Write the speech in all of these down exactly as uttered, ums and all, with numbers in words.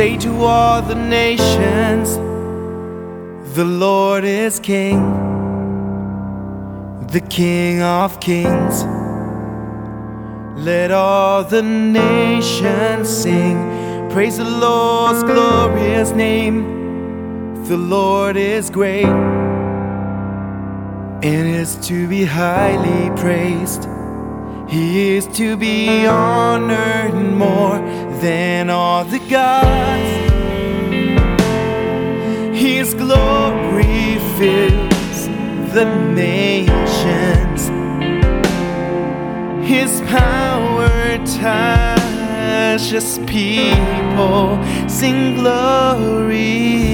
Say to all the nations, the Lord is King, the King of kings. Let all the nations sing, praise the Lord's glorious name. The Lord is great and is to be highly praised. He is to be honored more than all the gods. His glory fills the nations. His power touches people. Sing glory.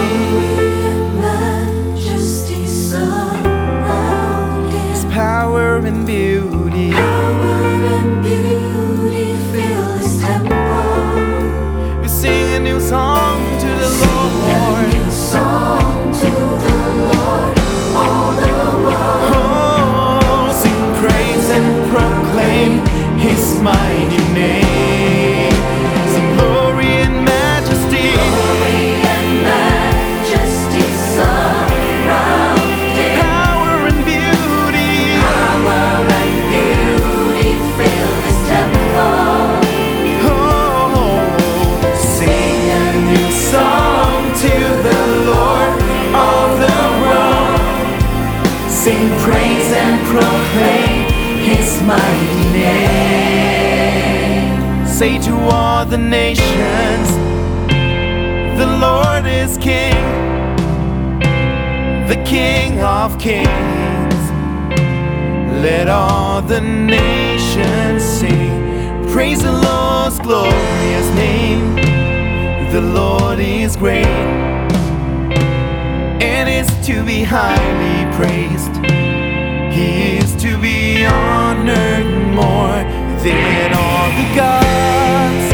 His power and beauty. Power and beauty fill this temple. We sing a new song to the Lord. Sing a new song to the Lord, all the world. Oh, sing praise and proclaim His mighty name. Sing glory and majesty. Glory and majesty surround Him. Power and beauty. Power and beauty fill this temple. Oh, sing a new song to the Lord of the world. Sing praise and proclaim His mighty name. Say to all the nations, the Lord is King, the King of kings. Let all the nations sing, praise the Lord's glorious name. The Lord is great and is to be highly praised. He is to be honored more than all the gods.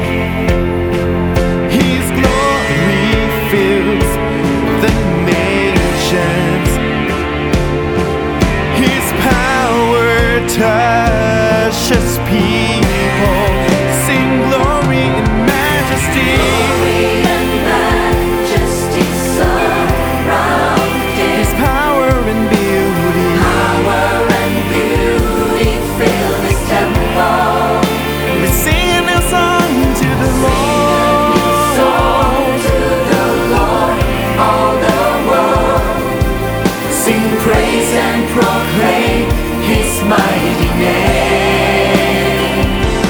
His glory fills the nations. His power touches people. Sing glory and majesty. Glory and majesty surround Him. His power and beauty. Power and beauty fill this temple. We sing a new song to the Lord. Song to the Lord, all the world. Sing praise and proclaim His mighty name.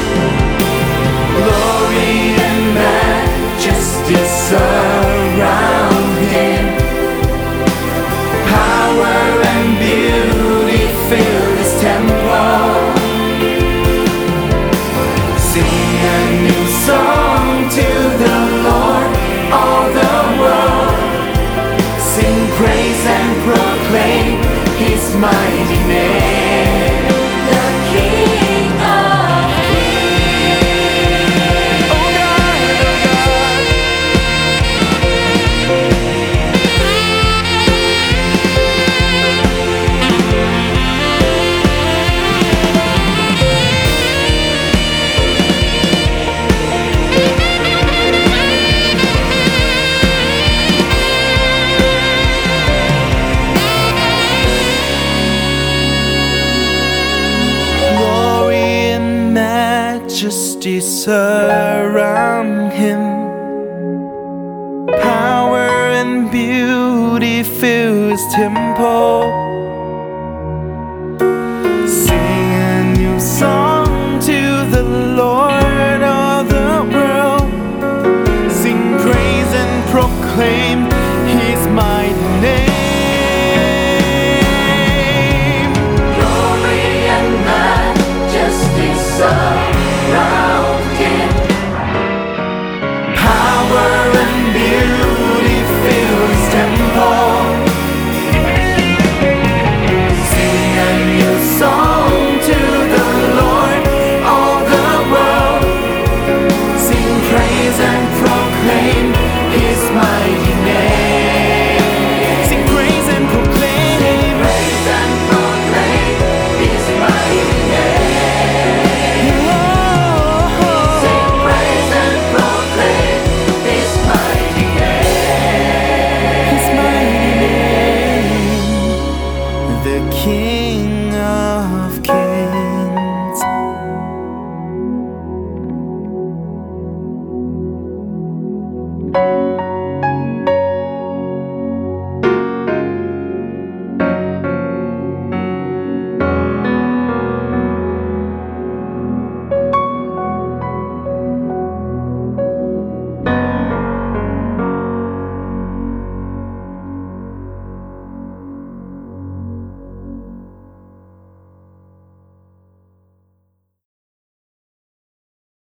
Glory and majesty surround Him. Power and beauty fill this temple. Sing a new song to the Lord, all the world. Sing praise and proclaim His mighty name. The King of Oh God, oh God. Glory and majesty surround Him. Power and beauty fill His temple.